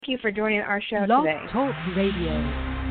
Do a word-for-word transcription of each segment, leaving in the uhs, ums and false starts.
you for joining our show Blog today. Talk Radio.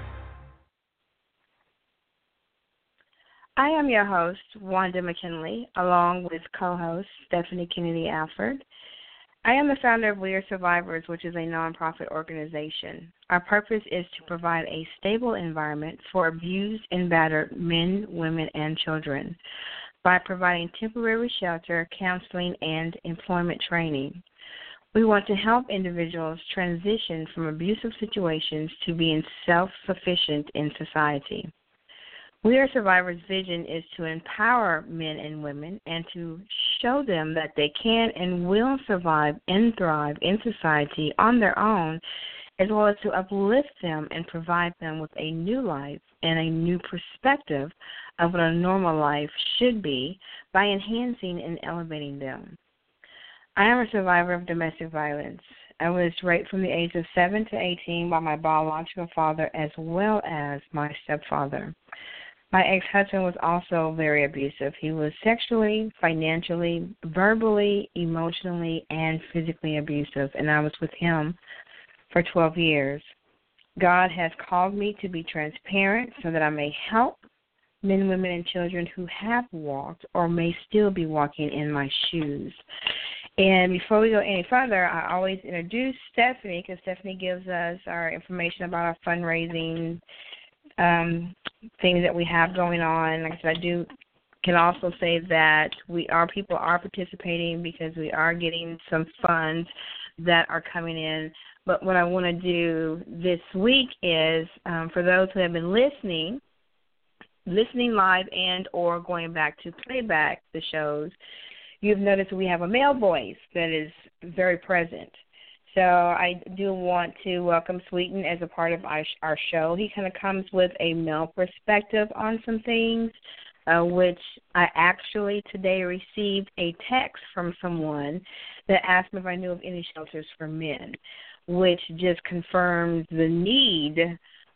I am your host, Wanda McKinley, along with co-host Stephanie Kennedy Alford. I am the founder of We Are Survivors, which is a nonprofit organization. Our purpose is to provide a stable environment for abused and battered men, women, and children by providing temporary shelter, counseling, and employment training. We want to help individuals transition from abusive situations to being self-sufficient in society. We Are Survivors' vision is to empower men and women and to show them that they can and will survive and thrive in society on their own, as well as to uplift them and provide them with a new life and a new perspective of what a normal life should be by enhancing and elevating them. I am a survivor of domestic violence. I was raped from the age of seven to eighteen by my biological father as well as my stepfather. My ex-husband was also very abusive. He was sexually, financially, verbally, emotionally, and physically abusive, and I was with him for twelve years. God has called me to be transparent so that I may help men, women, and children who have walked or may still be walking in my shoes. And before we go any further, I always introduce Stephanie because Stephanie gives us our information about our fundraising um, things that we have going on. Like I said, I do can also say that we our people are participating because we are getting some funds that are coming in. But what I want to do this week is um, for those who have been listening, listening live and or going back to playback the shows, you've noticed we have a male voice that is very present. So I do want to welcome Sweeten as a part of our, our show. He kind of comes with a male perspective on some things, uh, which I actually today received a text from someone that asked me if I knew of any shelters for men, which just confirms the need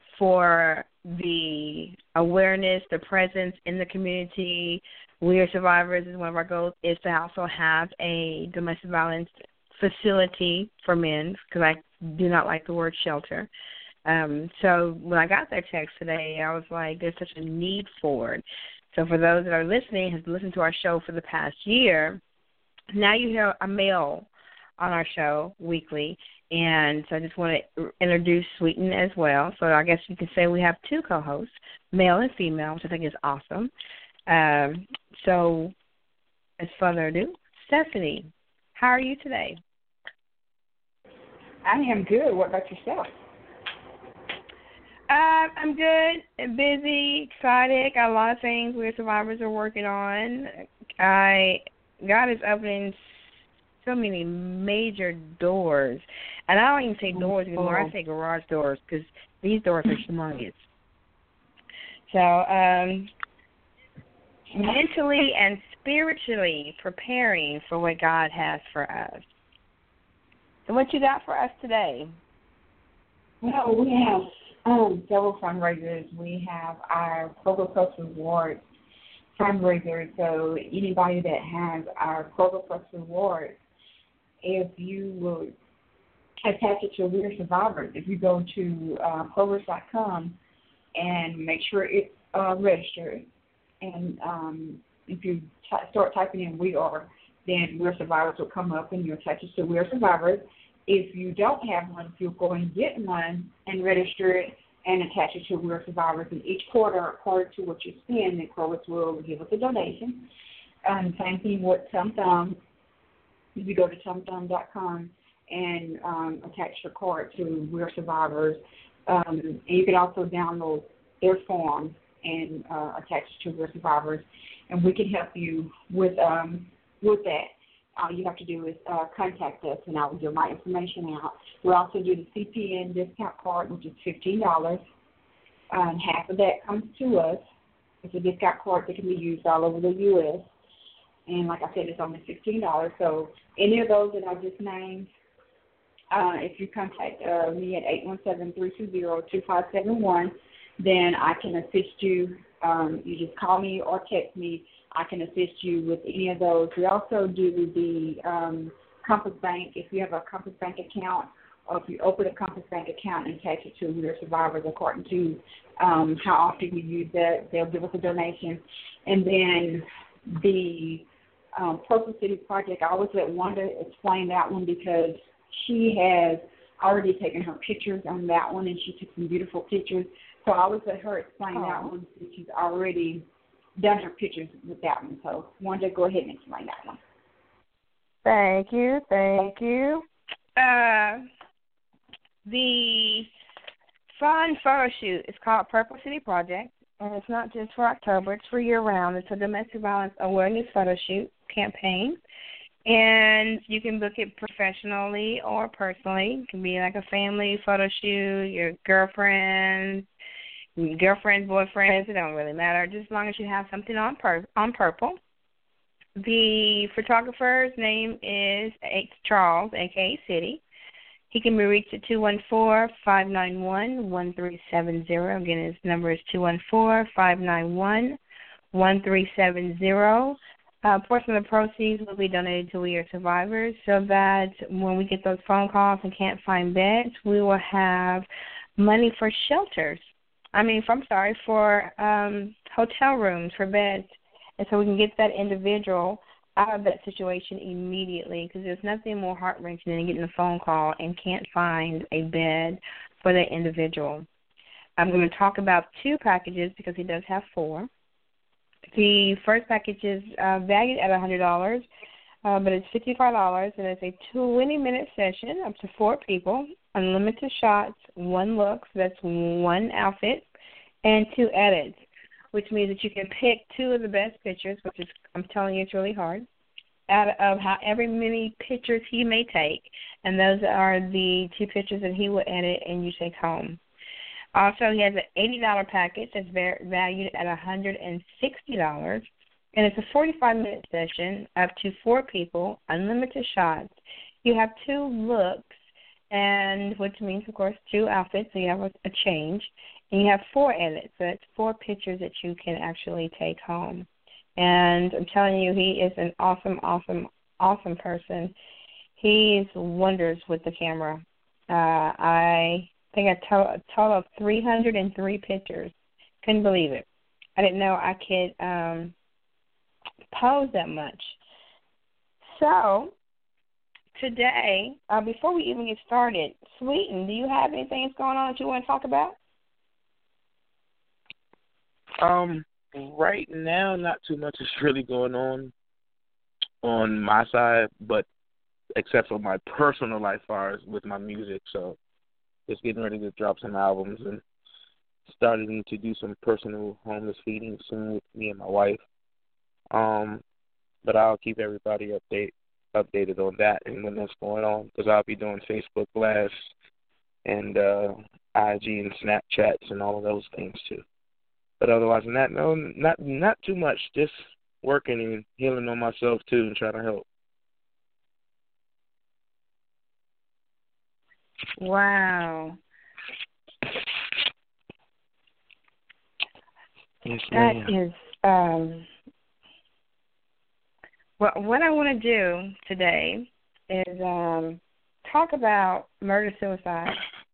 for the awareness, the presence in the community. We Are Survivors is one of our goals, is to also have a domestic violence facility for men, because I do not like the word shelter. Um, so when I got that text today, I was like, there's such a need for it. So for those that are listening, has listened to our show for the past year, now you hear a male on our show weekly, and so I just want to introduce Sweeten as well. So I guess you could say we have two co-hosts, male and female, which I think is awesome. Um, so as further ado, Stephanie, how are you today? I am good. What about yourself? Uh, I'm good, busy, excited. Got a lot of things we survivors are working on. I God is opening so many major doors, and I don't even say doors anymore. I say garage doors because these doors are humongous. So, um, mentally and spiritually preparing for what God has for us. So what you got for us today? Well, we have um, several fundraisers. We have our Kroger Plus Rewards fundraiser. So anybody that has our Kroger Plus Rewards, if you will attach it to We Are Survivors, if you go to uh, Kroger dot com and make sure it's uh, registered, and um, if you t- start typing in We Are, then We Are Survivors will come up and you attach it to We Are Survivors. If you don't have one, if you'll go and get one and register it and attach it to We Are Survivors, and each quarter, according to what you spend, the Kroger will give us a donation. Um, same thing with TumTum. If you go to Tum Tum dot com and um, attach your card to We Are Survivors, um, and you can also download their form and uh, attach it to We Are Survivors, and we can help you with um, with that. All you have to do is uh, contact us, and I will give my information out. We also do the C P N discount card, which is fifteen dollars, uh, and half of that comes to us. It's a discount card that can be used all over the U S, and like I said, it's only fifteen dollars. So any of those that I just named, uh, if you contact uh, me at eight one seven, three two zero, two five seven one, then I can assist you. Um, you just call me or text me. I can assist you with any of those. We also do the um, Compass Bank. If you have a Compass Bank account or if you open a Compass Bank account and attach it to We Are Survivors, according to um, how often you use that, they'll give us a donation. And then the um, Purple City Project, I always let Wanda explain that one because she has already taken her pictures on that one, and she took some beautiful pictures. So I always let her explain oh. that one because she's already done her pictures with that one. So Wanda, go ahead and explain that one. Thank you, thank you. Uh, the fun photo shoot is called Purple City Project, and it's not just for October, it's for year-round. It's a domestic violence awareness photo shoot campaign, and you can book it professionally or personally. It can be like a family photo shoot, your girlfriend, girlfriends, boyfriends, it don't really matter, just as long as you have something on pur- on purple. The photographer's name is Charles, a k a. City. He can be reached at two one four, five nine one, one three seven zero. Again, his number is two one four, five nine one, one three seven zero. A portion of the proceeds will be donated to We Are Survivors so that when we get those phone calls and can't find beds, we will have money for shelters. I mean, I'm sorry, for um, hotel rooms, for beds. And so we can get that individual out of that situation immediately because there's nothing more heart-wrenching than getting a phone call and can't find a bed for that individual. I'm going to talk about two packages because he does have four. The first package is uh, valued at one hundred dollars, uh, but it's fifty-five dollars, and it's a twenty-minute session up to four people, unlimited shots, one look, so that's one outfit, and two edits, which means that you can pick two of the best pictures, which is, I'm telling you, it's really hard, out of however many pictures he may take, and those are the two pictures that he will edit and you take home. Also, he has an eighty dollars package that's valued at one hundred sixty dollars, and it's a forty-five minute session up to four people, unlimited shots. You have two looks, and which means, of course, two outfits, so you have a, a change. And you have four edits, so that's four pictures that you can actually take home. And I'm telling you, he is an awesome, awesome, awesome person. He's wonders with the camera. Uh, I think I to- a total of three hundred three pictures. Couldn't believe it. I didn't know I could um, pose that much. So today, uh, before we even get started, Sweeten, do you have anything that's going on that you want to talk about? Um, right now, not too much is really going on on my side, but except for my personal life, as far as with my music. So, just getting ready to drop some albums and starting to do some personal homeless feeding soon with me and my wife. Um, but I'll keep everybody update updated on that and when that's going on, because I'll be doing Facebook Lives and uh, I G and Snapchats and all of those things too. But otherwise than that, no, not not too much. Just working and healing on myself too and trying to help. Wow. Yes, that ma'am. is um, what what I want to do today is um, talk about murder suicide.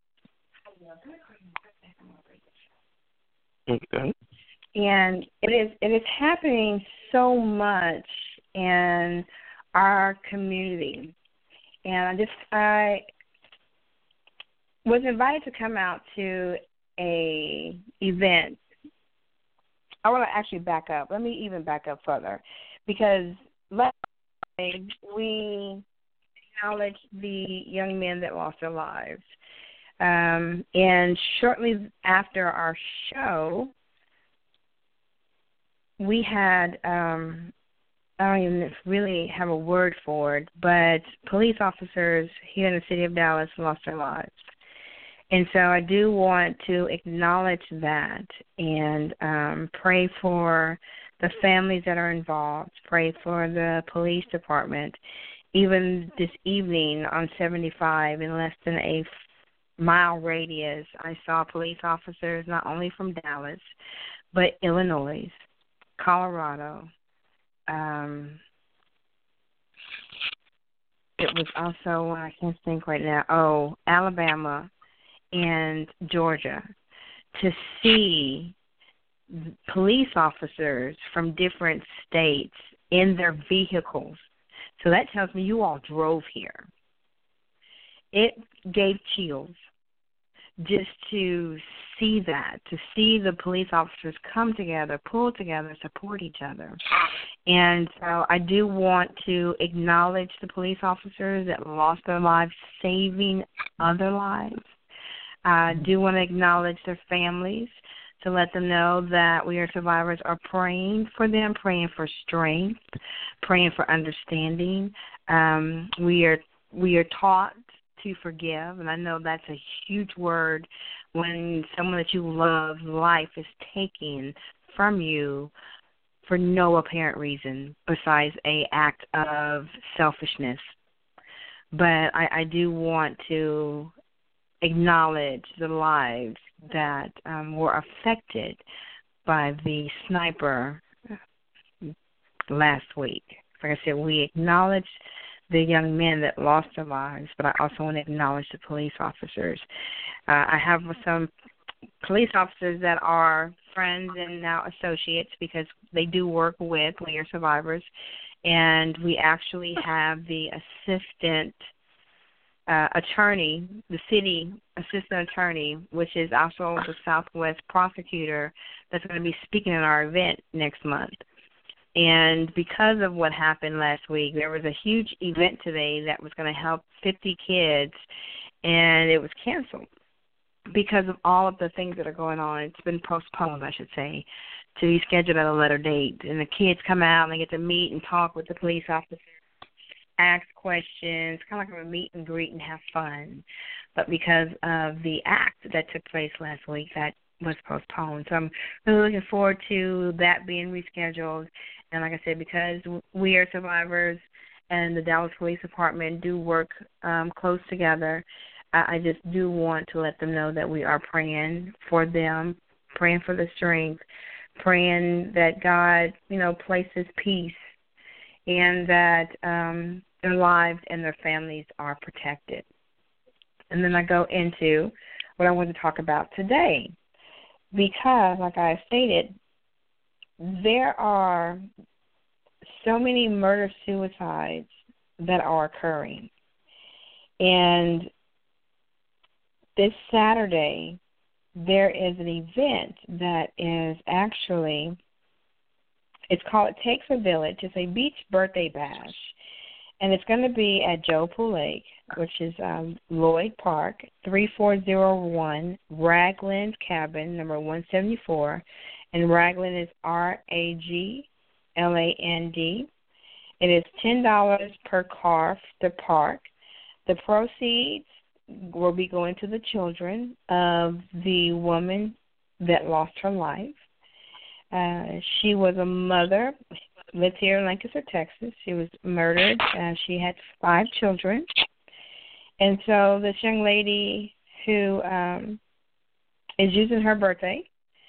Okay. And it is it is happening so much in our community. And I just I was invited to come out to a event. I want to actually back up. Let me even back up further, because last night we acknowledged the young men that lost their lives. Um, and shortly after our show, we had, um, I don't even really have a word for it, but police officers here in the city of Dallas lost their lives. And so I do want to acknowledge that and um, pray for the families that are involved, pray for the police department. Even this evening on seventy-five, in less than a mile radius, I saw police officers not only from Dallas, but Illinois, Colorado, um, it was also, I can't think right now, oh, Alabama and Georgia, to see police officers from different states in their vehicles. So that tells me you all drove here. It gave chills just to see that, to see the police officers come together, pull together, support each other. And so I do want to acknowledge the police officers that lost their lives saving other lives. I do want to acknowledge their families, to let them know that We Are Survivors are praying for them, praying for strength, praying for understanding. Um, we are we are taught to forgive, and I know that's a huge word when someone that you love, life is taken from you for no apparent reason besides a act of selfishness. But I, I do want to acknowledge the lives that um, were affected by the sniper last week. Like I said, we acknowledge the young men that lost their lives, but I also want to acknowledge the police officers. Uh, I have some police officers that are friends and now associates because they do work with We Are Survivors, and we actually have the assistant uh, attorney, the city assistant attorney, which is also the Southwest prosecutor, that's going to be speaking at our event next month. And because of what happened last week, there was a huge event today that was going to help fifty kids, and it was canceled because of all of the things that are going on. It's been postponed, I should say, to be scheduled at a later date. And the kids come out and they get to meet and talk with the police officers, ask questions, kind of like a meet and greet and have fun. But because of the act that took place last week, that was postponed. So I'm really looking forward to that being rescheduled. And like I said, because We Are Survivors and the Dallas Police Department do work um, close together, I, I just do want to let them know that we are praying for them, praying for the strength, praying that God, you know, places peace and that um, their lives and their families are protected. And then I go into what I want to talk about today. Because, like I stated, there are so many murder-suicides that are occurring. And this Saturday, there is an event that is actually, it's called It Takes a Village. It's a beach birthday bash. And it's going to be at Joe Pool Lake, which is um, Lloyd Park, three four zero one Ragland Cabin, number one seventy-four. And Ragland is R A G L A N D. It is ten dollars per car to park. The proceeds will be going to the children of the woman that lost her life. Uh, she was a mother, lived here in Lancaster, Texas. She was murdered. Uh, she had five children. And so this young lady who um, is using her birthday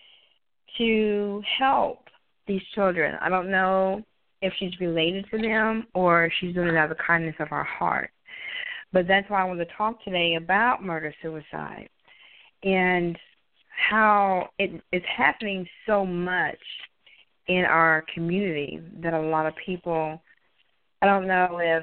to help these children. I don't know if she's related to them or if she's doing it out of the kindness of her heart. But that's why I want to talk today about murder-suicide and how it is happening so much in our community that a lot of people, I don't know if,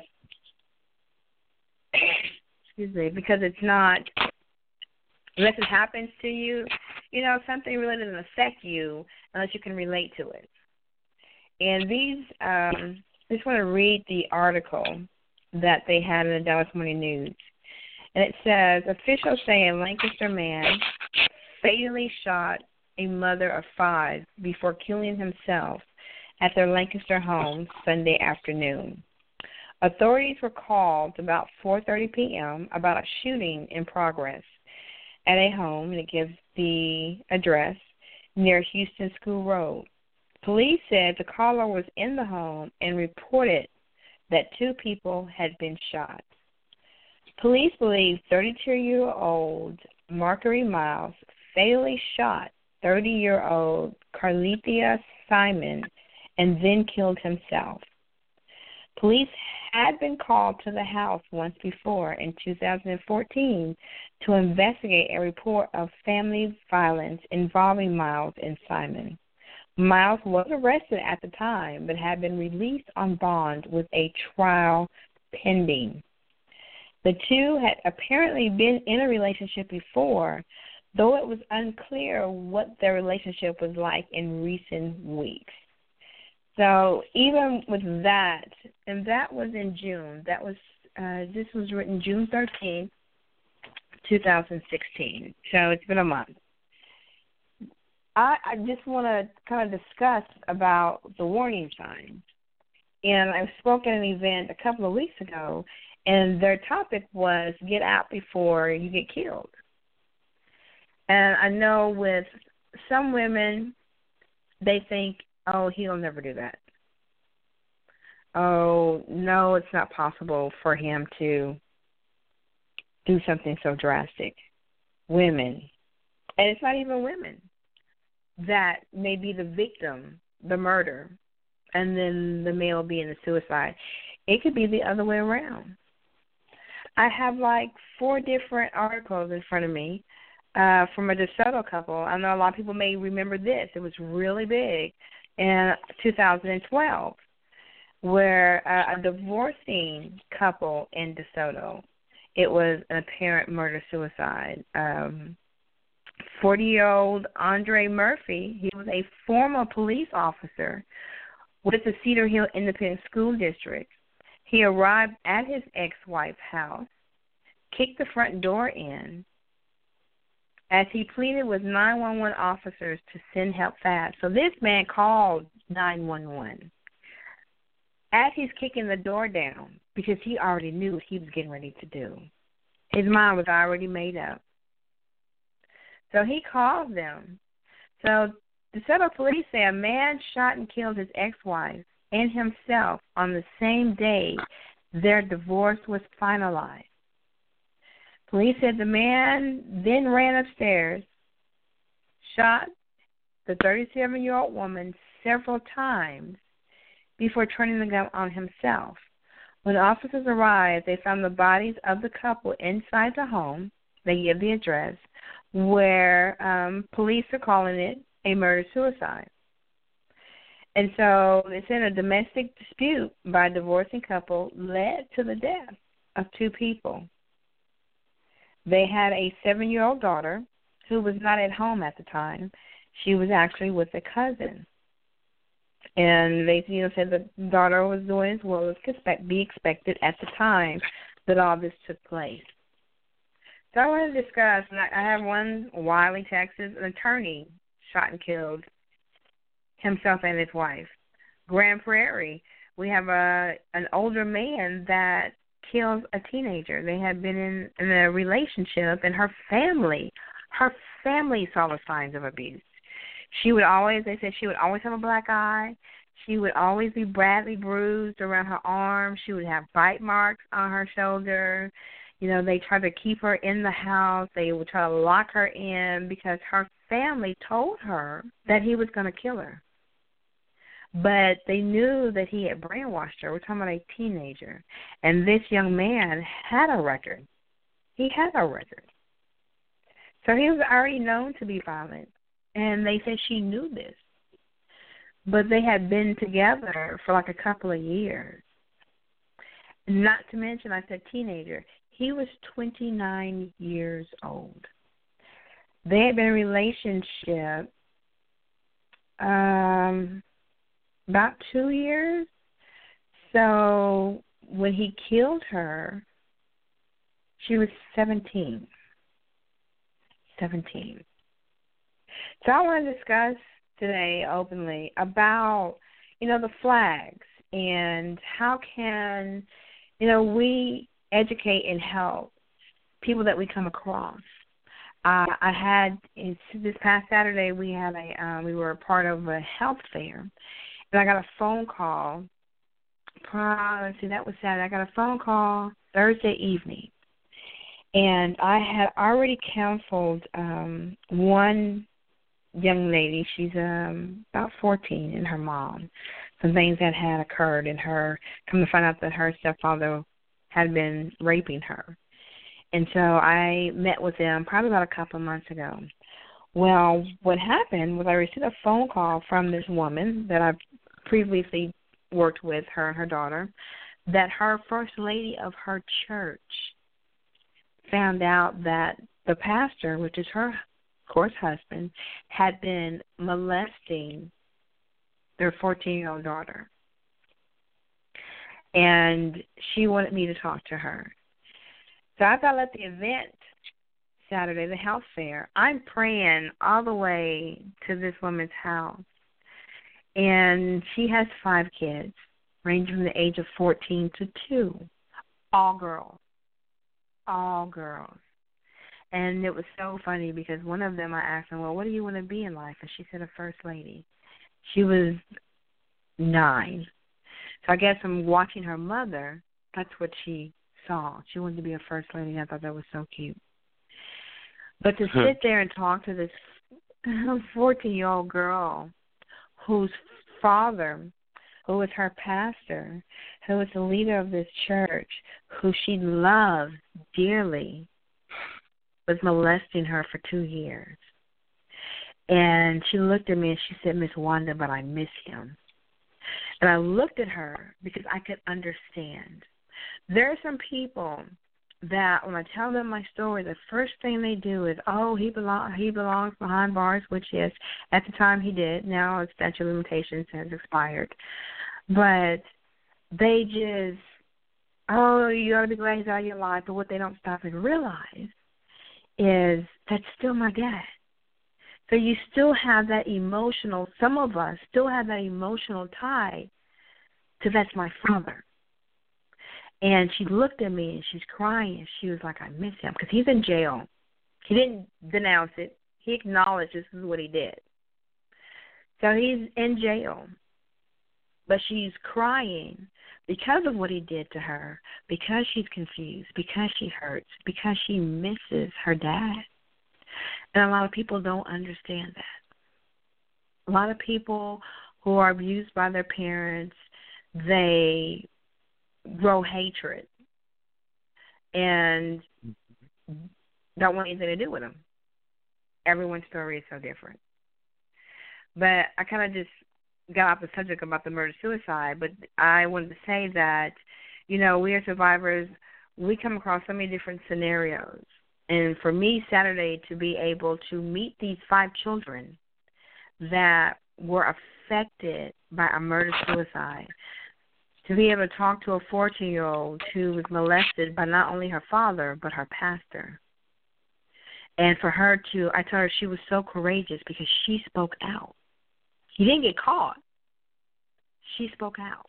excuse me, because it's not, unless it happens to you, you know, something really doesn't affect you unless you can relate to it. And these, um, I just want to read the article that they had in the Dallas Morning News. And it says, officials say a Lancaster man fatally shot a mother of five before killing himself at their Lancaster home Sunday afternoon. Authorities were called about four thirty p.m. about a shooting in progress at a home, and it gives the address, near Houston School Road. Police said the caller was in the home and reported that two people had been shot. Police believe thirty-two-year-old Marguerite Miles fatally shot thirty-year-old Carlethia Simon and then killed himself. Police had been called to the house once before in two thousand fourteen to investigate a report of family violence involving Miles and Simon. Miles was arrested at the time but had been released on bond with a trial pending. The two had apparently been in a relationship before, though it was unclear what their relationship was like in recent weeks. So even with that, and that was in June, that was uh, this was written June thirteenth, two thousand sixteen. So it's been a month. I, I just want to kind of discuss about the warning signs. And I spoke at an event a couple of weeks ago, and their topic was get out before you get killed. And I know with some women, they think, oh, he'll never do that. Oh, no, it's not possible for him to do something so drastic. Women, and it's not even women, that may be the victim, the murder, and then the male being the suicide. It could be the other way around. I have like four different articles in front of me uh, from a DeSoto couple. I know a lot of people may remember this. It was really big in two thousand twelve, where uh, a divorcing couple in DeSoto, it was an apparent murder-suicide. Um, forty-year-old Andre Murphy, he was a former police officer with the Cedar Hill Independent School District. He arrived at his ex-wife's house, kicked the front door in, as he pleaded with nine one one officers to send help fast. So this man called nine one one as he's kicking the door down because he already knew what he was getting ready to do. His mind was already made up. So he called them. So the DeSoto police say a man shot and killed his ex-wife and himself on the same day their divorce was finalized. Police said the man then ran upstairs, shot the thirty-seven-year-old woman several times before turning the gun on himself. When officers arrived, they found the bodies of the couple inside the home. They give the address, where um, police are calling it a murder-suicide. And so they said a domestic dispute by a divorcing couple led to the death of two people. They had a seven-year-old daughter who was not at home at the time. She was actually with a cousin. And they you know, said the daughter was doing as well as expect, be expected at the time that all this took place. So I want to discuss, and I have one, Wiley, Texas, an attorney shot and killed himself and his wife. Grand Prairie, we have a an older man that kills a teenager. They had been in, in a relationship, and her family, her family saw the signs of abuse. She would always, they said she would always have a black eye. She would always be badly bruised around her arm. She would have bite marks on her shoulder. You know, they tried to keep her in the house. They would try to lock her in because her family told her that he was going to kill her. But they knew that he had brainwashed her. We're talking about a teenager. And this young man had a record. He had a record. So he was already known to be violent. And they said she knew this. But they had been together for like a couple of years. Not to mention, I said teenager. He was twenty-nine years old. They had been in a relationship um, about two years. So when he killed her, she was seventeen. seventeen. So I want to discuss today openly about, you know, the flags and how can, you know, we educate and help people that we come across. Uh, I had, this past Saturday, we had a, um, we were a part of a health fair, and I got a phone call, let's see, that was Saturday. I got a phone call Thursday evening, and I had already counseled um, one young lady. She's um about fourteen, and her mom. Some things that had occurred in her. Come to find out that her stepfather had been raping her. And so I met with them probably about a couple of months ago. Well, what happened was I received a phone call from this woman that I've previously worked with, her and her daughter, that her first lady of her church found out that the pastor, which is her, of course, husband, had been molesting their fourteen-year-old daughter. And she wanted me to talk to her. So I thought at the event Saturday, the health fair, I'm praying all the way to this woman's house. And she has five kids, ranging from the age of fourteen to two, all girls, all girls. And it was so funny because one of them, I asked her, well, what do you want to be in life? And she said a first lady. She was nine. So I guess from watching her mother, that's what she saw. She wanted to be a first lady, and I thought that was so cute. But to sit there and talk to this fourteen-year-old girl whose father, who was her pastor, who was the leader of this church, who she loved dearly, was molesting her for two years. And she looked at me and she said, Miss Wanda, but I miss him. And I looked at her because I could understand. There are some people that when I tell them my story, the first thing they do is, oh, he, belong, he belongs behind bars, which is, at the time he did. Now his statute of limitations has expired. But they just, oh, you ought to be glad he's out of your life. But what they don't stop and realize is that's still my dad. So you still have that emotional, some of us still have that emotional tie to that's my father. And she looked at me and she's crying. She was like, I miss him because he's in jail. He didn't denounce it. He acknowledged this is what he did. So he's in jail. But she's crying because of what he did to her, because she's confused, because she hurts, because she misses her dad. And a lot of people don't understand that. A lot of people who are abused by their parents, they grow hatred and don't want anything to do with them. Everyone's story is so different. But I kind of just got off the subject about the murder-suicide, but I wanted to say that, you know, we are survivors. We come across so many different scenarios. And for me, Saturday, to be able to meet these five children that were affected by a murder-suicide, to be able to talk to a fourteen-year-old who was molested by not only her father, but her pastor. And for her to, I told her she was so courageous because she spoke out. He didn't get caught. She spoke out.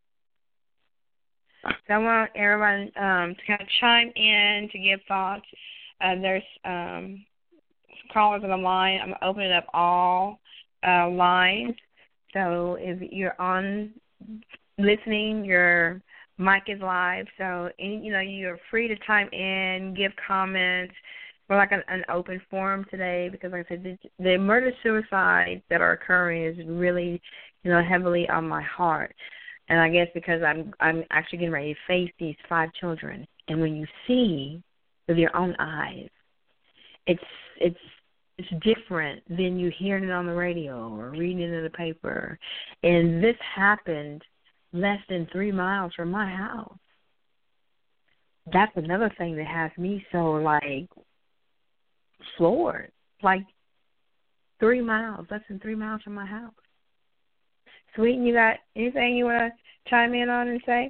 So I want everyone um, to kind of chime in to give thoughts. Uh, there's um, callers on the line. I'm opening up all uh, lines. So if you're on listening, your mic is live. So any, you know, you're free to chime in, give comments. We're like an, an open forum today because, like I said, the, the murder-suicides that are occurring is really, you know, heavily on my heart. And I guess because I'm I'm actually getting ready to face these five children. And when you see with your own eyes, it's it's it's different than you hearing it on the radio or reading it in the paper. And this happened less than three miles from my house. That's another thing that has me so, like, floored. Like, three miles, less than three miles from my house. Sweet, you got anything you want to chime in on and say?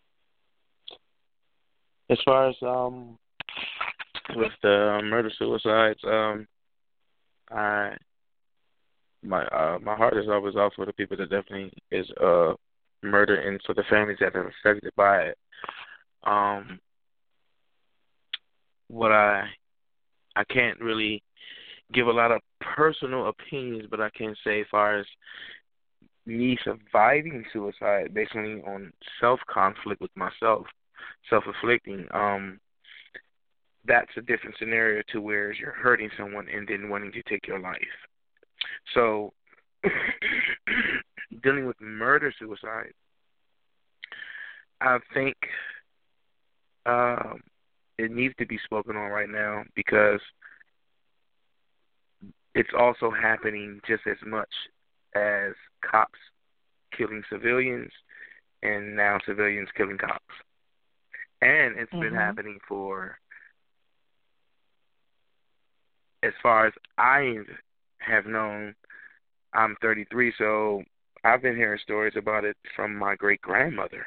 As far as um with the murder suicides, um, I my uh, my heart is always off for the people that definitely is uh murder and for the families that are affected by it. Um, what I I can't really give a lot of personal opinions, but I can say as far as me surviving suicide, basically on self-conflict with myself, self-inflicting, um, that's a different scenario to where you're hurting someone and then wanting to take your life. So, dealing with murder-suicide, I think um, it needs to be spoken on right now because it's also happening just as much as cops killing civilians and now civilians killing cops. And it's mm-hmm. been happening for, as far as I have known, I'm thirty-three, so I've been hearing stories about it from my great-grandmother.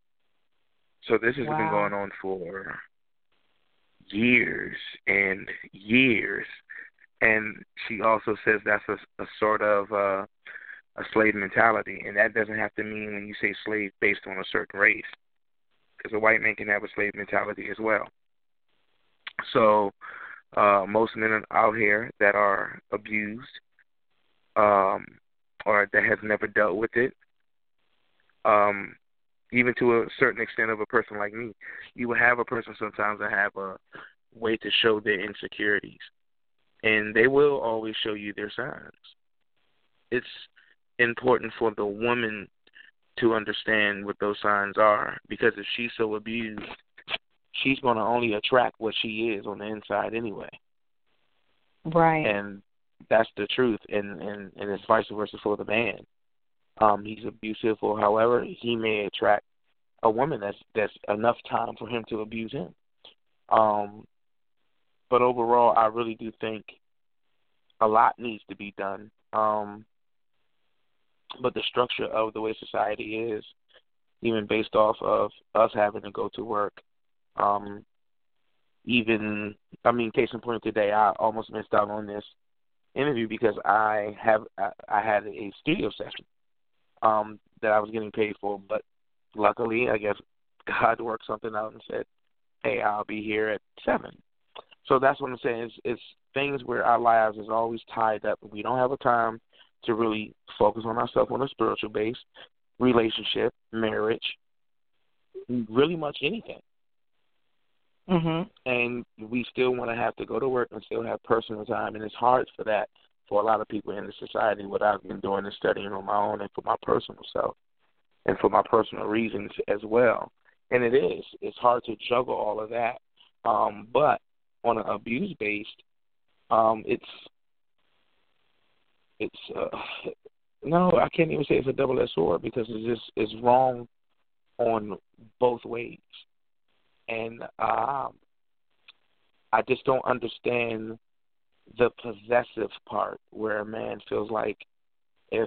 So this has wow. been going on for years and years. And she also says that's a, a sort of uh, a slave mentality. And that doesn't have to mean when you say slave based on a certain race. Because a white man can have a slave mentality as well. So uh, most men out here that are abused um, or that has never dealt with it, um, even to a certain extent of a person like me, you will have a person sometimes that have a way to show their insecurities. And they will always show you their signs. It's important for the woman to understand what those signs are, because if she's so abused, she's going to only attract what she is on the inside anyway. Right. And that's the truth, and, and, and it's vice versa for the man. Um, he's abusive, or however, he may attract a woman that's that's enough time for him to abuse him. Um, but overall, I really do think a lot needs to be done. Um, but the structure of the way society is, even based off of us having to go to work, um, even, I mean, case in point today, I almost missed out on this interview because I have I, I had a studio session um, that I was getting paid for, but luckily, I guess God worked something out and said, hey, I'll be here at seven. So that's what I'm saying. It's, it's things where our lives is always tied up. We don't have a time to really focus on ourselves on a spiritual base, relationship, marriage, really much anything. Mm-hmm. And we still want to have to go to work and still have personal time, and it's hard for that for a lot of people in the society, what I've been doing is studying on my own and for my personal self and for my personal reasons as well. And it is. It's hard to juggle all of that. Um, but on an abuse-based, um, it's, it's uh, no, I can't even say it's a double-edged sword because it's just it's wrong on both ways. And um, I just don't understand the possessive part where a man feels like if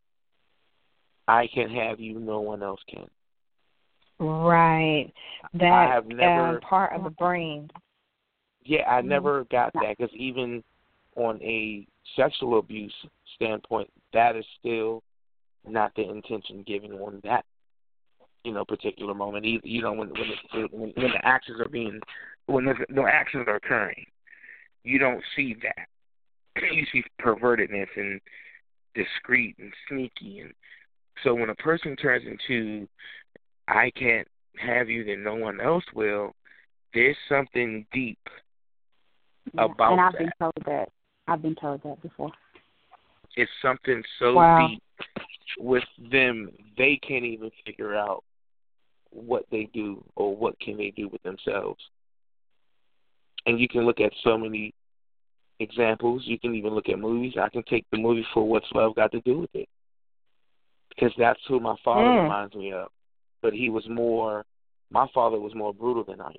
I can have you, no one else can. Right. That I have never, um, part of the brain. Yeah, I never got that because even on a sexual abuse standpoint, that is still not the intention given on that, you know, particular moment. You know, when when, it, when, when the actions are being, when the, the actions are occurring, you don't see that. You see pervertedness and discreet and sneaky. And so when a person turns into, I can't have you, then no one else will, there's something deep yeah, about and I've that. been told that. I've been told that before. It's something so wow. deep with them, they can't even figure out what they do or what can they do with themselves. And you can look at so many examples. You can even look at movies. I can take the movie for What's Love Got to Do with It, because that's who my father mm. reminds me of. But he was more, my father was more brutal than I am.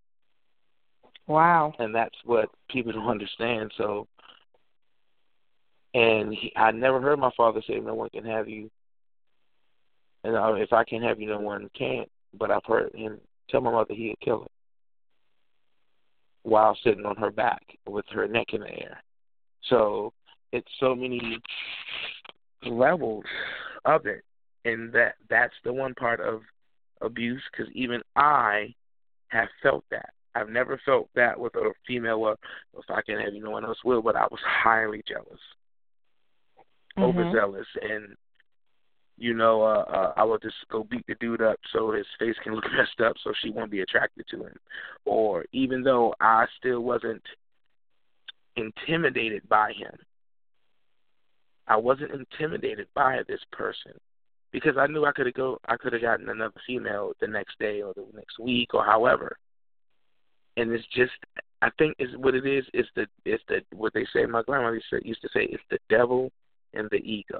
Wow. And that's what people don't understand. So, and he, I never heard my father say, no one can have you. And uh, if I can't have you, no one can't. But I've heard him tell my mother he'd kill her while sitting on her back with her neck in the air. So it's so many levels of it. And that that's the one part of abuse, because even I have felt that. I've never felt that with a female, well, if I can have you, no one else will, but I was highly jealous, mm-hmm. overzealous, and, you know, uh, uh, I would just go beat the dude up so his face can look messed up so she won't be attracted to him. Or even though I still wasn't intimidated by him, I wasn't intimidated by this person because I knew I could have go I could have gotten another female the next day or the next week or however. And it's just, I think is what it is. It's the it's the what they say. My grandmother used to, used to say, it's the devil and the ego.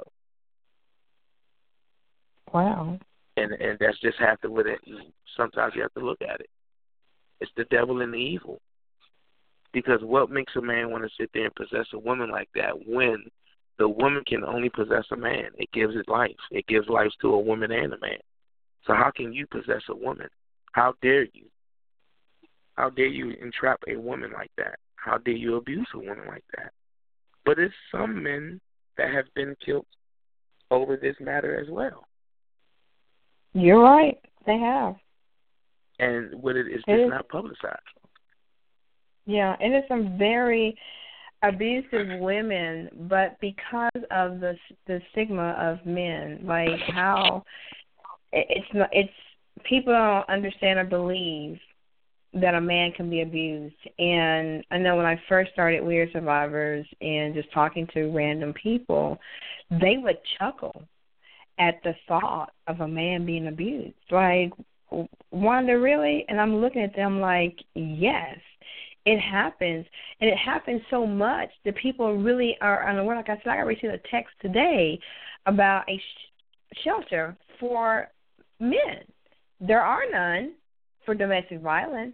Wow. And and that's just have to with it. Sometimes you have to look at it. It's the devil and the evil. Because what makes a man want to sit there and possess a woman like that when the woman can only possess a man? It gives it life. It gives life to a woman and a man. So how can you possess a woman? How dare you? How dare you entrap a woman like that? How dare you abuse a woman like that? But it's some men that have been killed over this matter as well. You're right. They have. And what it is it just is, not publicized. Yeah, and it's some very abusive women, but because of the the stigma of men, like how it's not, it's people don't understand or believe that a man can be abused. And I know when I first started We Are Survivors and just talking to random people, they would chuckle at the thought of a man being abused. Like, Wanda, really? And I'm looking at them like, yes, it happens. And it happens so much that people really are unaware. Like I said, I received a text today about a sh- shelter for men. There are none for domestic violence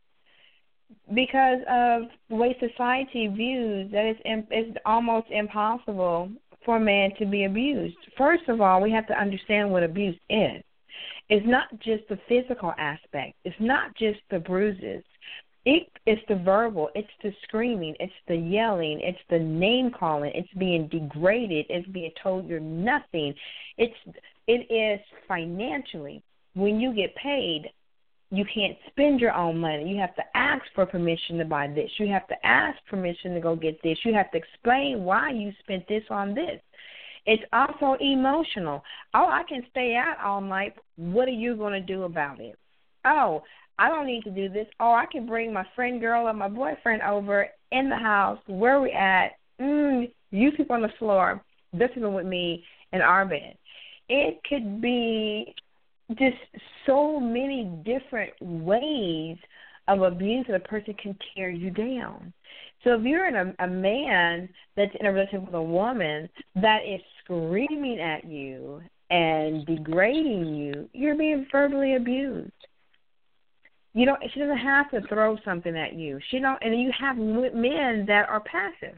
because of the way society views that it's, it's almost impossible for a man to be abused. First of all, we have to understand what abuse is. It's not just the physical aspect. It's not just the bruises. It, it's the verbal. It's the screaming. It's the yelling. It's the name calling. It's being degraded. It's being told you're nothing. It's it is financially. When you get paid, you can't spend your own money. You have to ask for permission to buy this. You have to ask permission to go get this. You have to explain why you spent this on this. It's also emotional. Oh, I can stay out all night. What are you going to do about it? Oh, I don't need to do this. Oh, I can bring my friend girl or my boyfriend over in the house. Where we at? Mm, you sleep on the floor. They're sleeping with me in our bed. It could be just so many different ways of abuse that a person can tear you down. So if you're in a, a man that's in a relationship with a woman that is screaming at you and degrading you, you're being verbally abused. You don't. She doesn't have to throw something at you. She don't. And you have men that are passive.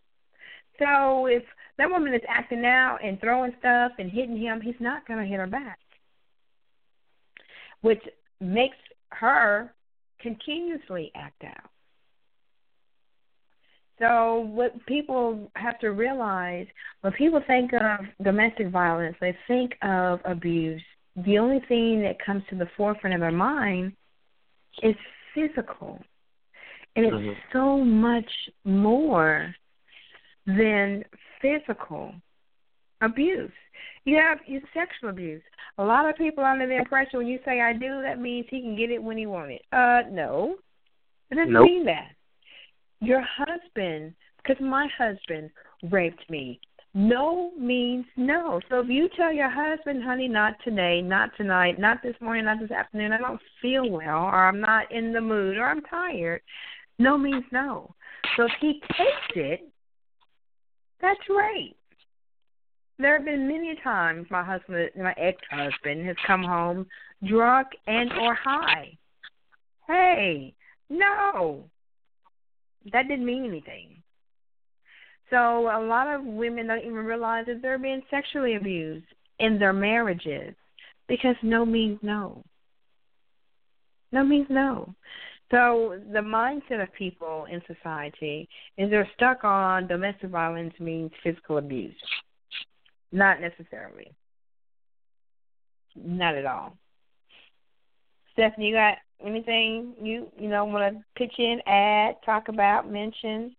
So if that woman is acting out and throwing stuff and hitting him, he's not going to hit her back, which makes her continuously act out. So what people have to realize, when people think of domestic violence, they think of abuse, the only thing that comes to the forefront of their mind is physical. And it's mm-hmm. so much more than physical abuse. You have your sexual abuse. A lot of people are under the impression when you say I do, that means he can get it when he wants it. Uh, no. It doesn't nope. mean that. Your husband, because my husband raped me. No means no. So if you tell your husband, honey, not today, not tonight, not this morning, not this afternoon, I don't feel well, or I'm not in the mood, or I'm tired, no means no. So if he takes it, that's right. There have been many times my husband, my ex-husband, has come home drunk and or high. Hey, no. That didn't mean anything. So a lot of women don't even realize that they're being sexually abused in their marriages because no means no. No means no. So the mindset of people in society is they're stuck on domestic violence means physical abuse. Not necessarily. Not at all. Stephanie, you got anything you, you know, want to pitch in, add, talk about, mention?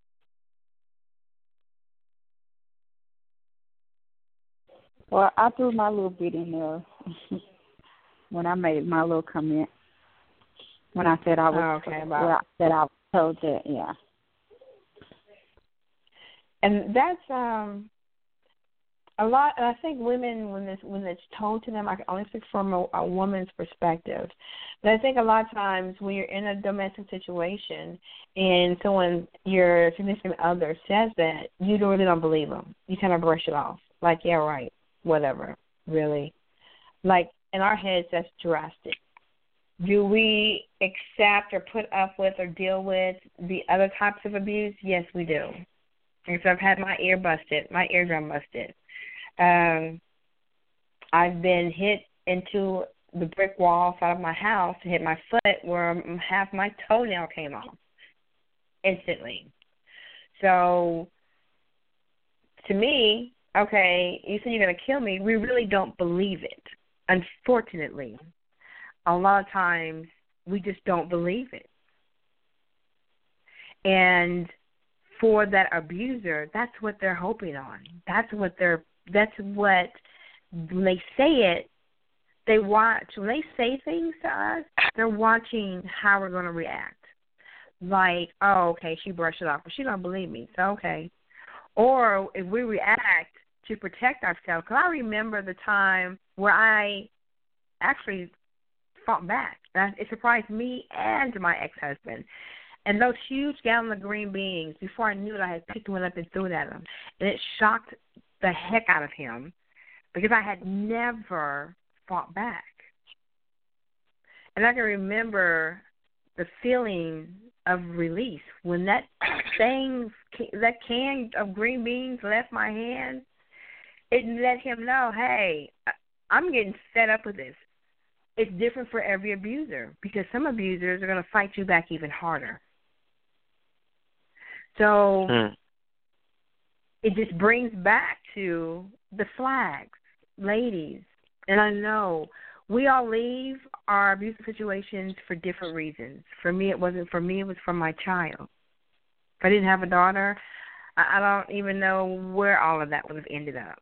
Well, I threw my little bit in there when I made my little comment. When I said I was, oh, okay, about well, I said I was told that, yeah. And that's um, a lot, and I think women, when this when it's told to them, I can only speak from a, a woman's perspective. But I think a lot of times when you're in a domestic situation and someone, your significant other, says that, you don't really don't believe them. You kind of brush it off, like, yeah, right, whatever, really. Like, in our heads, that's drastic. Do we accept or put up with or deal with the other types of abuse? Yes, we do. Because I've had my ear busted, my eardrum busted. Um, I've been hit into the brick wall outside of my house and hit my foot where half my toenail came off instantly. So, to me, okay, you said you're going to kill me. We really don't believe it, unfortunately. A lot of times we just don't believe it. And for that abuser, that's what they're hoping on. That's what they're, that's what, when they say it, they watch. When they say things to us, they're watching how we're going to react. Like, oh, okay, she brushed it off, but she don't believe me, so okay. Or if we react to protect ourselves, because I remember the time where I actually fought back. It surprised me and my ex-husband. And those huge gallon of green beans, before I knew it, I had picked one up and threw it at him. And it shocked the heck out of him because I had never fought back. And I can remember the feeling of release when that thing, that can of green beans left my hand. It let him know, hey, I'm getting fed up with this. It's different for every abuser because some abusers are going to fight you back even harder. So hmm. it just brings back to the flags, ladies. And I know we all leave our abusive situations for different reasons. For me, it wasn't for me. It was for my child. If I didn't have a daughter, I don't even know where all of that would have ended up.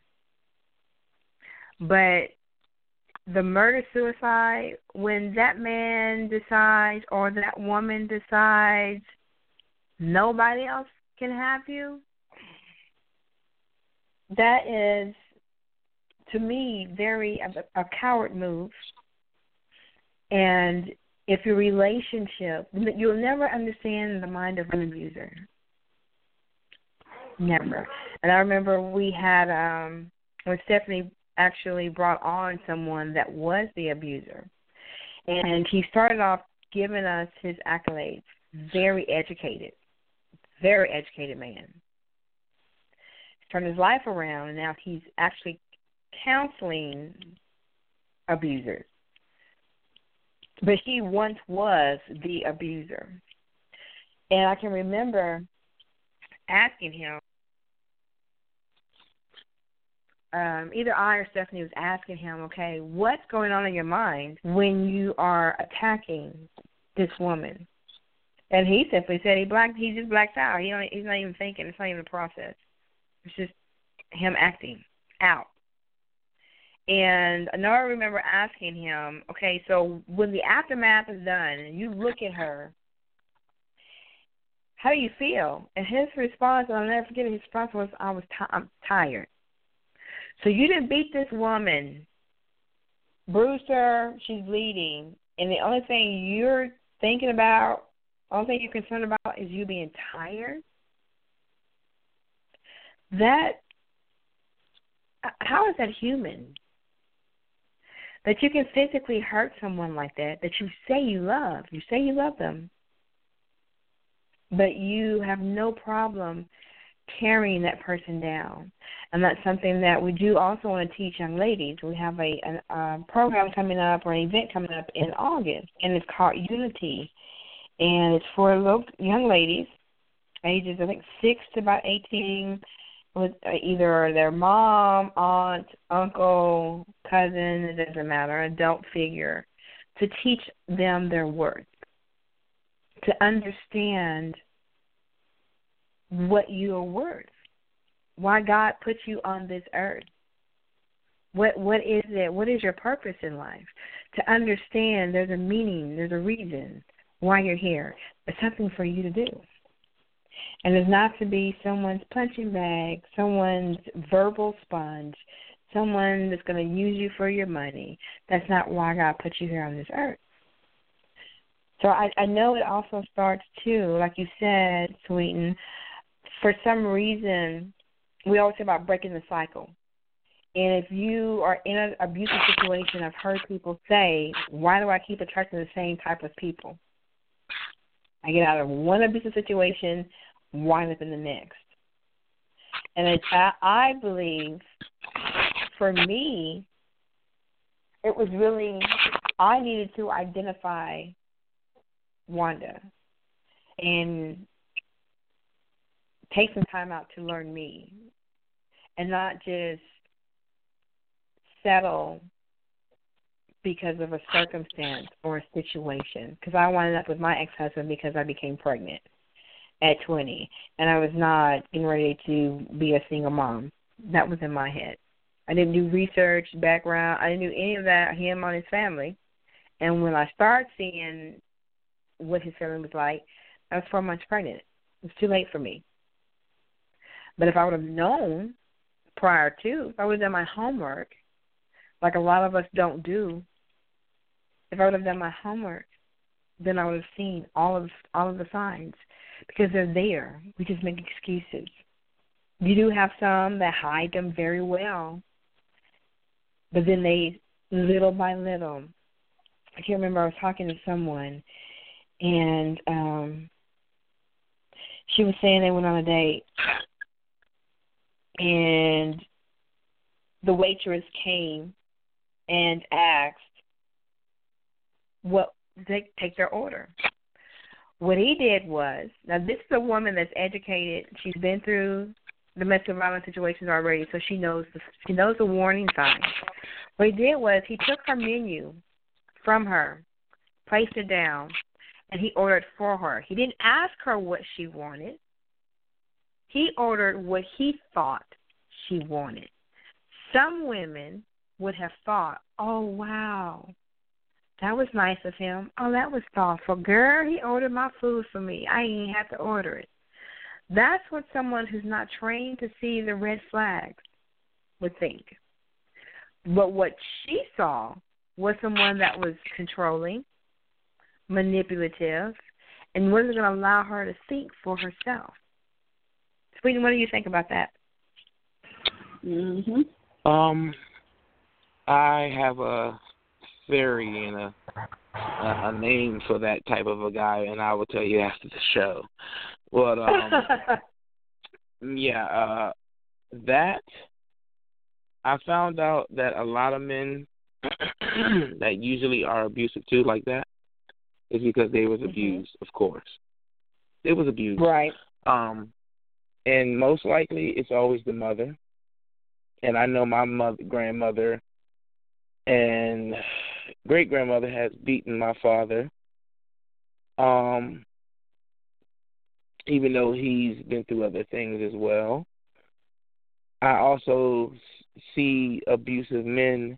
But the murder-suicide, when that man decides or that woman decides nobody else can have you, that is, to me, very a, a coward move. And if your relationship, you'll never understand the mind of an abuser. Never. And I remember we had, um, when Stephanie actually brought on someone that was the abuser. And he started off giving us his accolades. Very educated. Very educated man. Turned his life around, and now he's actually counseling abusers. But he once was the abuser. And I can remember asking him, Um, either I or Stephanie was asking him, okay, what's going on in your mind when you are attacking this woman? And he simply said he blacked. He just blacks out. He don't, he's not even thinking. It's not even a process. It's just him acting out. And I know I remember asking him, okay, so when the aftermath is done and you look at her, how do you feel? And his response, and I'll never forget it, his response was, I was t- I'm tired. So you didn't beat this woman, bruised her, she's bleeding, and the only thing you're thinking about, only thing you're concerned about is you being tired? That, how is that human? That you can physically hurt someone like that, that you say you love. You say you love them, but you have no problem carrying that person down. And that's something that we do also want to teach young ladies. We have a, a, a program coming up or an event coming up in August, and it's called Unity. And it's for little young ladies, ages, I think, six to about eighteen, with either their mom, aunt, uncle, cousin, it doesn't matter, adult figure, to teach them their worth, to understand what you are worth, why God put you on this earth. What what is it? What is your purpose in life? To understand there's a meaning, there's a reason why you're here. There's something for you to do. And it's not to be someone's punching bag, someone's verbal sponge, someone that's going to use you for your money. That's not why God put you here on this earth. So I, I know it also starts, too, like you said, Sweeten, for some reason, we always say about breaking the cycle. And if you are in an abusive situation, I've heard people say, why do I keep attracting the same type of people? I get out of one abusive situation, wind up in the next. And it, I, I believe, for me, it was really, I needed to identify Wanda and take some time out to learn me and not just settle because of a circumstance or a situation. Because I wound up with my ex-husband because I became pregnant at twenty, and I was not getting ready to be a single mom. That was in my head. I didn't do research, background. I didn't do any of that, him on his family. And when I started seeing what his family was like, I was four months pregnant. It was too late for me. But if I would have known prior to, if I would have done my homework, like a lot of us don't do, if I would have done my homework, then I would have seen all of all of the signs because they're there. We just make excuses. You do have some that hide them very well, but then they, little by little, I can't remember, I was talking to someone, and um, she was saying they went on a date, and the waitress came and asked what they take their order. What he did was, now this is a woman that's educated. She's been through domestic violence situations already, so she knows the, she knows the warning signs. What he did was he took her menu from her, placed it down, and he ordered for her. He didn't ask her what she wanted. He ordered what he thought she wanted. Some women would have thought, oh, wow, that was nice of him. Oh, that was thoughtful. Girl, he ordered my food for me. I ain't have to order it. That's what someone who's not trained to see the red flags would think. But what she saw was someone that was controlling, manipulative, and wasn't going to allow her to think for herself. Sweetie, what do you think about that? Mhm. Um, I have a theory and a, a a name for that type of a guy, and I will tell you after the show. But um, yeah, uh, that I found out that a lot of men that usually are abusive too, like that, is because they was abused. Mm-hmm. Of course, they was abused, right? Um, and most likely it's always the mother. And I know my mother, grandmother, and great grandmother has beaten my father. Um, even though he's been through other things as well. I also see abusive men.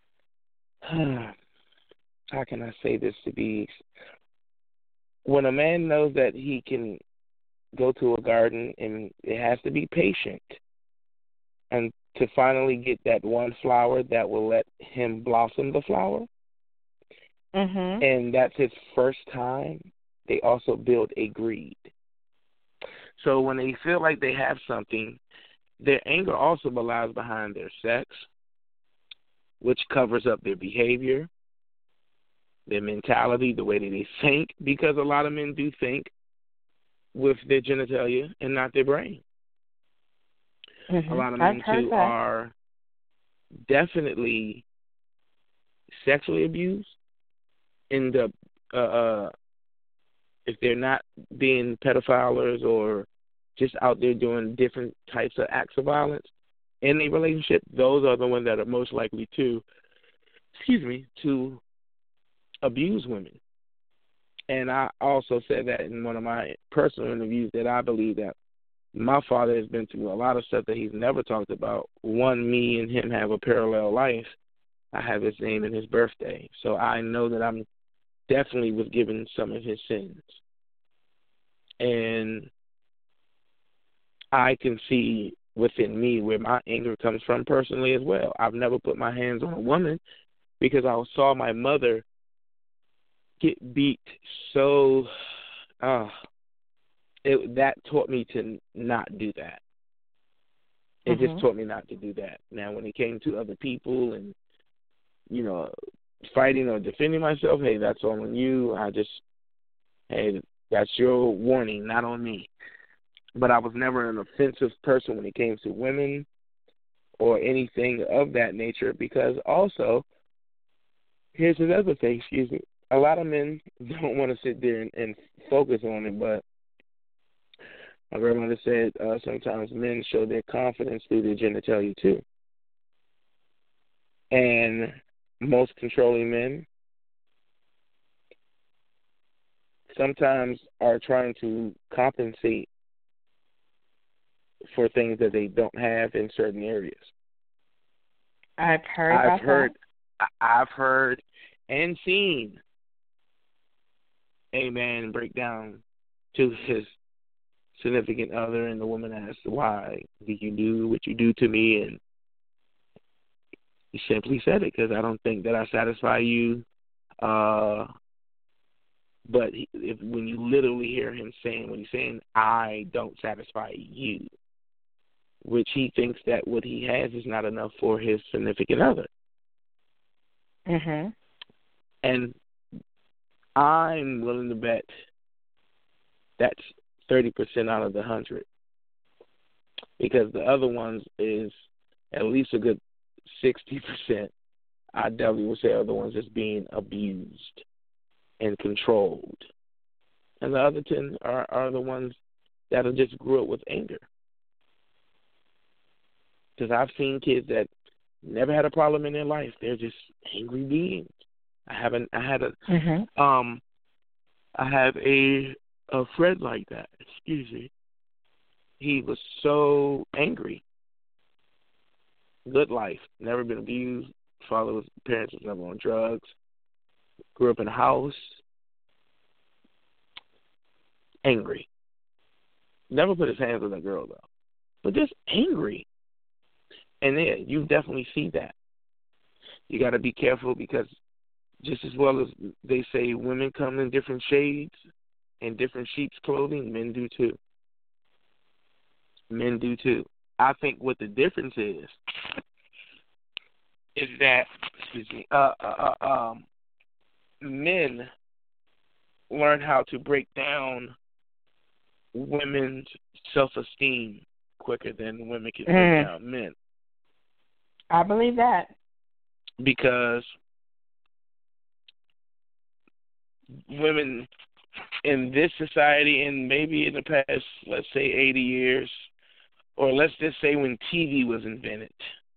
How can I say this to be? When a man knows that he can go to a garden and it has to be patient, and to finally get that one flower that will let him blossom the flower, mm-hmm. and that's his first time, they also build a greed. So when they feel like they have something, their anger also lies behind their sex, which covers up their behavior, their mentality, the way that they think, because a lot of men do think with their genitalia and not their brain. Mm-hmm. A lot of men, too, that. are definitely sexually abused. End up, uh, uh, if they're not being pedophiles or just out there doing different types of acts of violence in a relationship, those are the ones that are most likely to, excuse me, to abuse women. And I also said that in one of my personal interviews that I believe that my father has been through a lot of stuff that he's never talked about. One, me and him have a parallel life. I have his name and his birthday. So I know that I'm definitely was given some of his sins. And I can see within me where my anger comes from personally as well. I've never put my hands on a woman because I saw my mother get beat so uh, it, that taught me to not do that. It mm-hmm. just taught me not to do that. Now, when it came to other people and, you know, fighting or defending myself, hey, that's all on you. I just, hey, that's your warning, not on me. But I was never an offensive person when it came to women or anything of that nature, because also, here's another thing, excuse me, a lot of men don't want to sit there and, and focus on it, but my grandmother said uh, sometimes men show their confidence through their genitalia too. And most controlling men sometimes are trying to compensate for things that they don't have in certain areas. I've heard I've about heard, that. I've heard and seen a man break down to his significant other, and the woman asks, why did you do what you do to me? And he simply said it, because I don't think that I satisfy you. Uh, but he, if when you literally hear him saying, when he's saying, I don't satisfy you, which he thinks that what he has is not enough for his significant other. Mm-hmm. And I'm willing to bet that's thirty percent out of the one hundred. Because the other ones is at least a good sixty percent. I definitely would say other ones is being abused and controlled. And the other ten are, are the ones that have just grew up with anger. Because I've seen kids that never had a problem in their life. They're just angry beings. I haven't. I had a. Mm-hmm. Um. I have a a friend like that. Excuse me. He was so angry. Good life. Never been abused. Father was parents was never on drugs. Grew up in a house. Angry. Never put his hands on a girl though. But just angry. And yeah, you definitely see that. You got to be careful, because just as well as they say women come in different shades and different sheep's clothing, men do too. Men do too. I think what the difference is is that, excuse me, uh, uh, uh, um, men learn how to break down women's self-esteem quicker than women can break Mm. down men. I believe that. Because women in this society, and maybe in the past, let's say eighty years, or let's just say when T V was invented,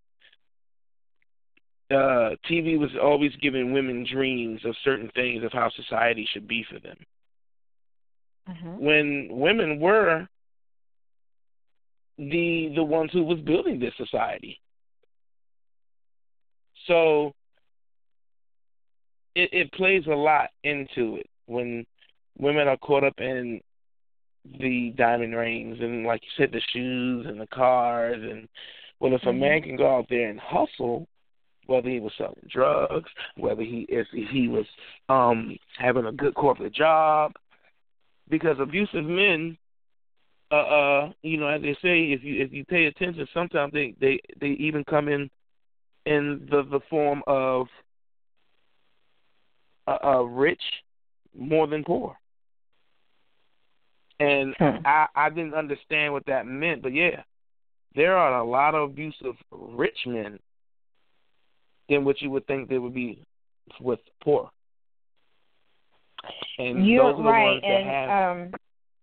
uh, T V was always giving women dreams of certain things of how society should be for them. Mm-hmm. When women were the the ones who was building this society. So it, it plays a lot into it when women are caught up in the diamond rings and, like you said, the shoes and the cars. And, well, if mm-hmm. a man can go out there and hustle, whether he was selling drugs, whether he if he was um, having a good corporate job, because abusive men, uh, uh, you know, as they say, if you if you pay attention, sometimes they, they, they even come in in the, the form of uh, uh, rich more than poor. And hmm. I, I didn't understand what that meant, but yeah, there are a lot of abusive rich men than what you would think they would be with poor. And You're those are the right, ones that and have. um,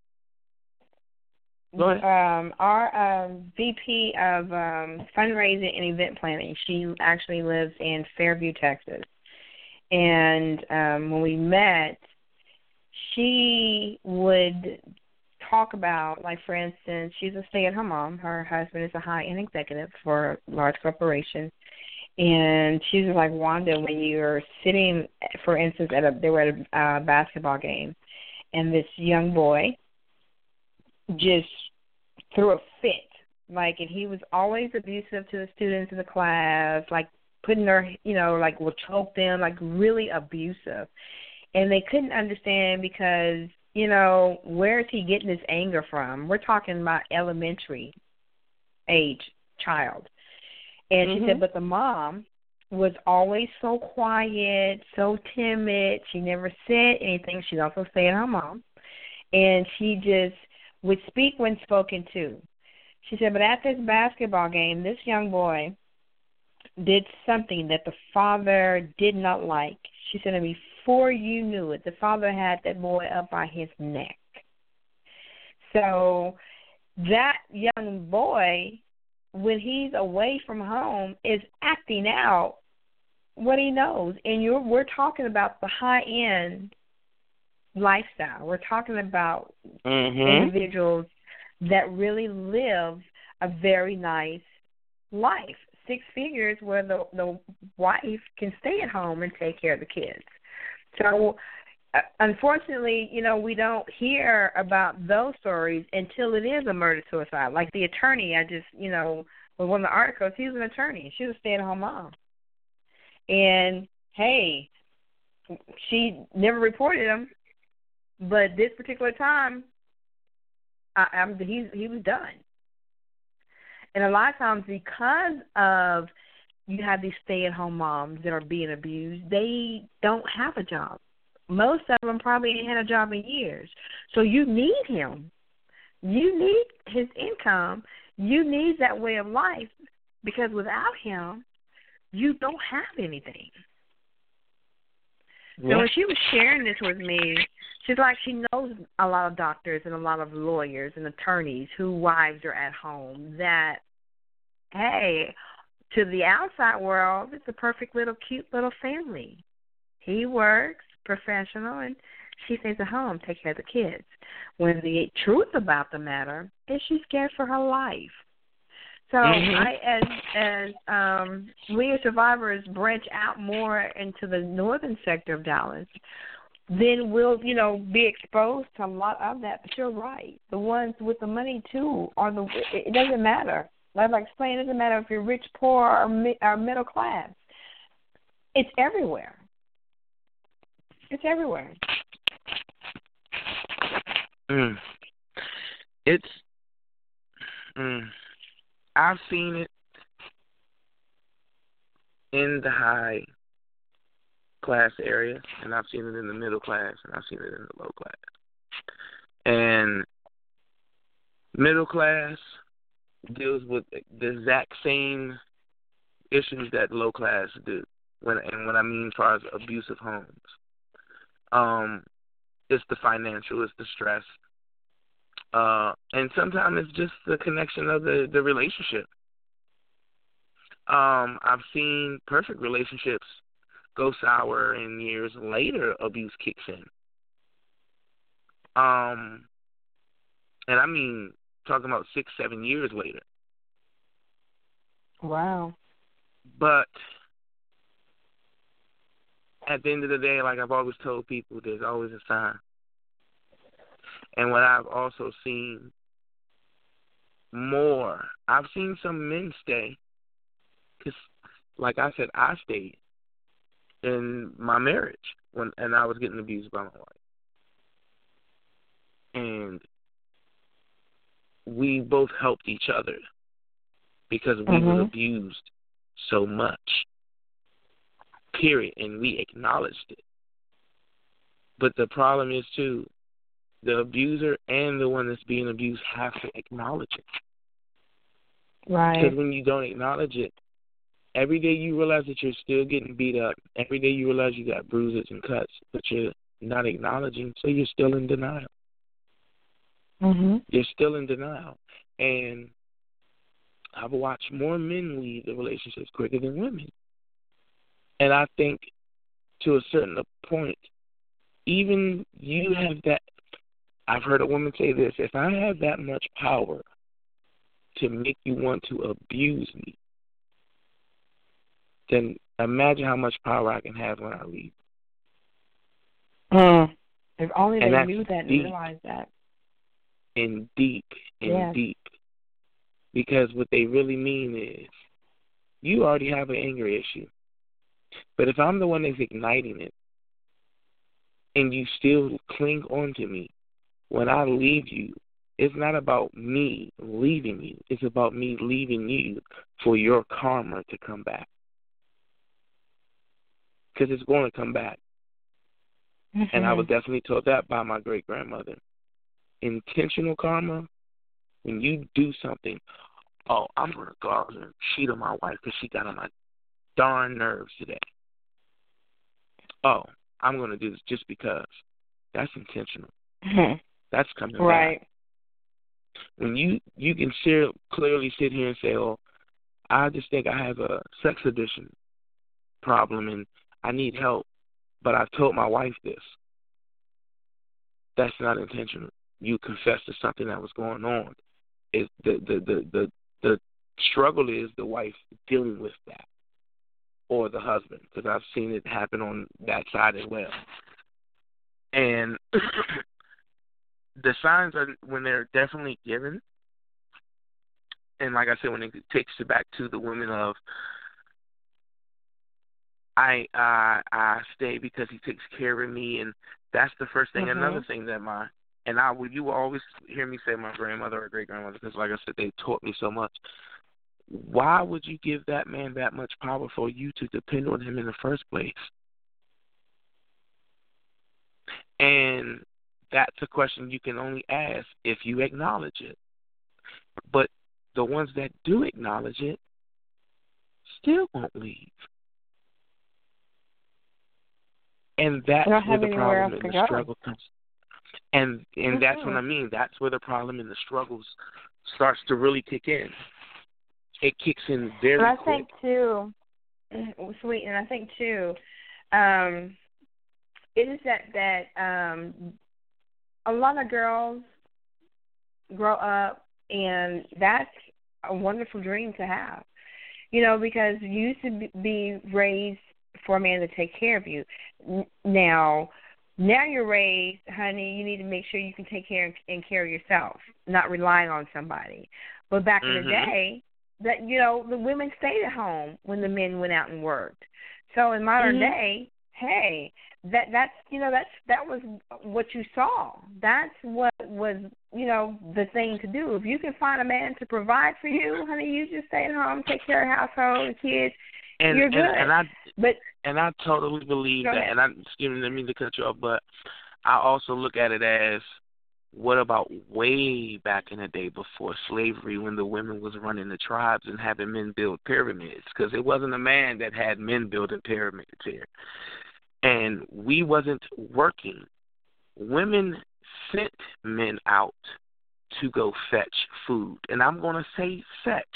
Go ahead. Um, our um, V P of um, fundraising and event planning, she actually lives in Fairview, Texas. And um, when we met, she would talk about, like, for instance, she's a stay-at-home mom. Her husband is a high-end executive for a large corporation. And she was like, Wanda, when you're sitting, for instance, at a, they were at a uh, basketball game, and this young boy just threw a fit. Like, and he was always abusive to the students in the class, like putting their, you know, like will choke them, like really abusive. And they couldn't understand because, you know, where is he getting this anger from? We're talking about elementary age child. And mm-hmm. she said, but the mom was always so quiet, so timid. She never said anything. She's also a stay-at-home mom. And she just would speak when spoken to. She said, but at this basketball game, this young boy did something that the father did not like. She said, and before you knew it, the father had that boy up by his neck. So that young boy, when he's away from home, is acting out what he knows. And you're, we're talking about the high-end lifestyle. We're talking about mm-hmm. individuals that really live a very nice life, six figures where the, the wife can stay at home and take care of the kids. So, uh, unfortunately, you know, we don't hear about those stories until it is a murder-suicide. Like the attorney, I just, you know, with one of the articles, he was an attorney. She was a stay-at-home mom. And, hey, she never reported him, but this particular time, I, I'm, he, he was done. And a lot of times because of you have these stay-at-home moms that are being abused, they don't have a job. Most of them probably ain't had a job in years. So you need him. You need his income. You need that way of life because without him, you don't have anything. Yeah. So when she was sharing this with me, she's like she knows a lot of doctors and a lot of lawyers and attorneys whose wives are at home that, hey, to the outside world, it's a perfect little cute little family. He works, professional, and she stays at home, take care of the kids. When the truth about the matter is she's scared for her life. So mm-hmm. I, as as um, we as survivors branch out more into the northern sector of Dallas, then we'll, you know, be exposed to a lot of that. But you're right. The ones with the money, too, are the. It doesn't matter. Like I explained, it doesn't matter if you're rich, poor, or, mi- or middle class. It's everywhere. It's everywhere. Mm. It's. Mm. I've seen it in the high class area, and I've seen it in the middle class, and I've seen it in the low class. And middle class deals with the exact same issues that low class do. When and what I mean as far as abusive homes, um, it's the financial, it's the stress. Uh, and sometimes it's just the connection of the, the relationship. Um, I've seen perfect relationships go sour and years later abuse kicks in. Um, and I mean talking about six, seven years later. Wow. But at the end of the day, like I've always told people, there's always a sign. And what I've also seen more, I've seen some men stay, because, like I said, I stayed in my marriage when, and I was getting abused by my wife. And we both helped each other because we mm-hmm. were abused so much, period, and we acknowledged it. But the problem is, too, the abuser and the one that's being abused have to acknowledge it. Right. Because when you don't acknowledge it, every day you realize that you're still getting beat up. Every day you realize you got bruises and cuts, but you're not acknowledging, so you're still in denial. Mm-hmm. You're still in denial. And I've watched more men leave the relationships quicker than women. And I think to a certain point, even you have that. I've heard a woman say this: if I have that much power to make you want to abuse me, then imagine how much power I can have when I leave. Mm. If only and they knew that and deep, realized that. And deep, and yes. deep. Because what they really mean is, you already have an anger issue. But if I'm the one that's igniting it, and you still cling on to me, when I leave you, it's not about me leaving you. It's about me leaving you for your karma to come back. Because it's going to come back. Mm-hmm. And I was definitely told that by my great-grandmother. Intentional karma, when you do something, oh, I'm going to go out and cheat on my wife because she got on my darn nerves today. Oh, I'm going to do this just because. That's intentional. Mm-hmm. That's coming right. back. When you, you can share, clearly sit here and say, oh, I just think I have a sex addiction problem and I need help, but I've told my wife this. That's not intentional. You confessed to something that was going on. It, the, the, the, the, the struggle is the wife dealing with that, or the husband, because I've seen it happen on that side as well. And the signs are when they're definitely given, and like I said, when it takes it back to the women of, I uh, I stay because he takes care of me, and that's the first thing. Mm-hmm. Another thing that my, and I would you will always hear me say my grandmother or great grandmother, because like I said, they taught me so much. Why would you give that man that much power for you to depend on him in the first place? And that's a question you can only ask if you acknowledge it. But the ones that do acknowledge it still won't leave. And that's where the problem and the go. struggle comes. And and mm-hmm. that's what I mean. That's where the problem and the struggles starts to really kick in. It kicks in very and I quick. think too, sweet, and I think too, um, it is that that um, a lot of girls grow up, and that's a wonderful dream to have. You know, because you used to be raised for a man to take care of you. Now, now you're raised, honey, you need to make sure you can take care and care of yourself, not relying on somebody. But back mm-hmm. in the day, that you know, the women stayed at home when the men went out and worked. So in modern mm-hmm. day, hey, that that's you know that's that was what you saw. That's what was you know the thing to do. If you can find a man to provide for you, honey, you just stay at home, take care of household and kids. And, You're good. And, and I but and I totally believe that. Ahead. And I excuse me, didn't mean to cut you off, but I also look at it as, what about way back in the day before slavery, when the women was running the tribes and having men build pyramids? Because it wasn't a man that had men building pyramids here. And we wasn't working. Women sent men out to go fetch food. And I'm going to say fetch.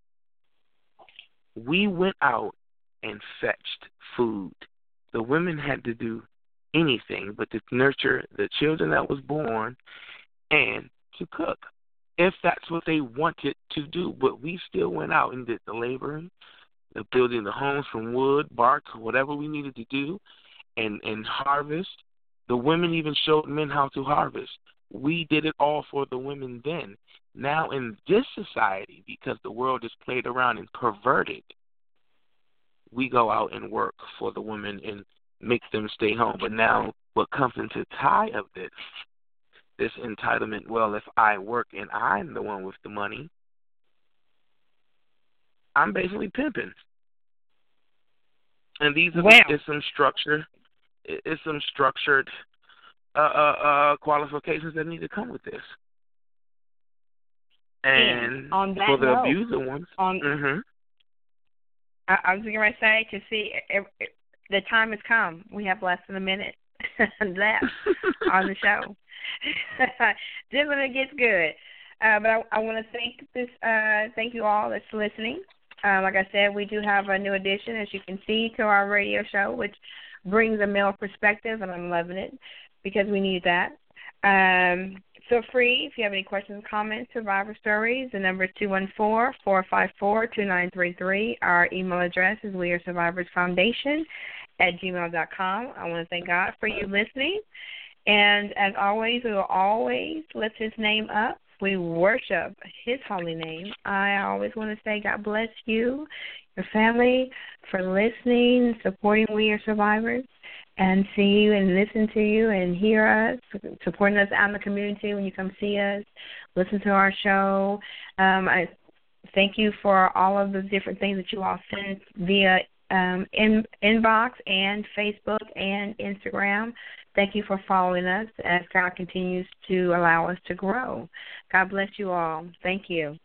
We went out and fetched food. The women had to do anything but to nurture the children that was born and to cook, if that's what they wanted to do. But we still went out and did the laboring, the building the homes from wood, bark, whatever we needed to do, and, and harvest. The women even showed men how to harvest. We did it all for the women then. Now in this society, because the world is played around and perverted, we go out and work for the women and make them stay home. But now what comes into tie of this, this entitlement, well, if I work and I'm the one with the money, I'm basically pimping. And these are wow. the, it's some structure, it's some structured uh, uh, uh, qualifications that need to come with this. And, and on that for the note, abuser ones, on, mm-hmm. I, I was going to say, to see, it, it, the time has come. We have less than a minute left on the show. Just when it gets good. Uh, but I, I want to thank this. Uh, thank you all that's listening. Uh, like I said, we do have a new addition, as you can see, to our radio show, which brings a male perspective, and I'm loving it because we need that. Um, feel free, if you have any questions, comments, survivor stories. The number is two one four, four five four, two nine three three. Our email address is We Are Survivors Foundation at gmail dot com. I want to thank God for you listening. And as always, we will always lift his name up we worship his holy name, I always want to say God bless you, your family, for listening, supporting We Are Survivors, and see you and listen to you and hear us, supporting us out in the community when you come see us, listen to our show. Um, I thank you for all of the different things that you all send via um, in, inbox and Facebook and Instagram. Thank you for following us as God continues to allow us to grow. God bless you all. Thank you.